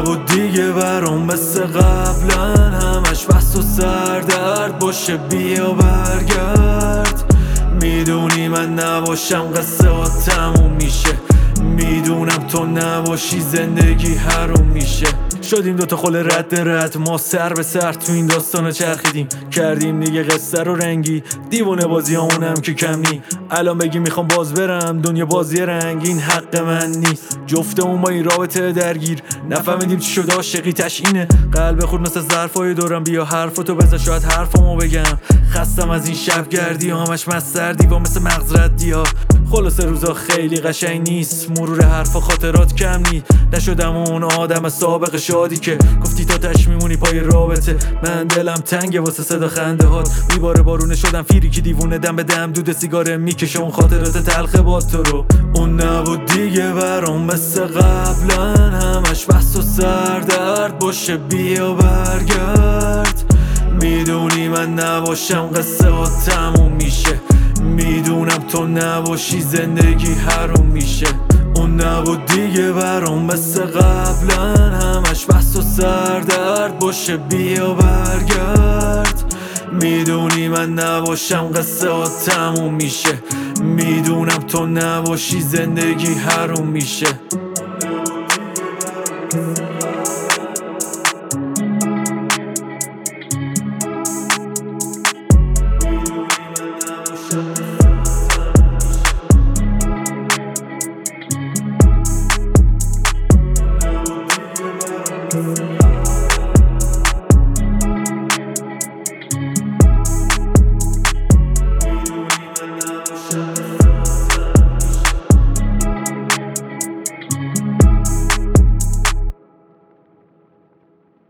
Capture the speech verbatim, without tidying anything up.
نبود دیگه برام مثل قبلا، همش بس و سردرد باشه بیا برگرد. میدونی من نباشم قصه ها تموم میشه، میدونم تو نباشی زندگی حروم میشه. شدیم دوتا خل رد رد، ما سر به سر تو این داستانا چرخیدیم، کردیم دیگه قصه رو رنگی. دیوونه بازی همونم که کم نی، الان بگی میخوام باز برم دنیا بازی رنگین حق من نیست. جفتمون با این رابطه درگیر، نفهمیدیم چی شد عاشقی تشینه. قلب خود مثل ظرفای دورم، بیا حرفتو بزن شاید حرفمو بگم. خستم از این شب گردی ها، همش مستردی با مثل مغز ردی ها. خلاصه روزا خیلی قشنگ نیست، مرور حرف و خاطرات کم نی. نشدم اون آدم سابق شادی که گفتی تا تش میمونی پای رابطه. من دلم تنگه واسه صدا خنده هات، میباره بارونه شدم فیری که دیوونه دم به دم دود سیگاره میکشه اون خاطرات تلخ با تو رو. اون نبود دیگه برام مثل قبلا، همش بس و سردرد باشه بیا برگرد. میدونی من نباشم قصه ها تموم میشه، میدونم تو نباشی زندگی حروم میشه. اون نبود دیگه برام مثل قبلا، همش بس و سردرد باشه بیا برگرد. میدونی من نباشم قصه ها تموم میشه، میدونم تو نباشی زندگی حروم میشه. We'll be right back.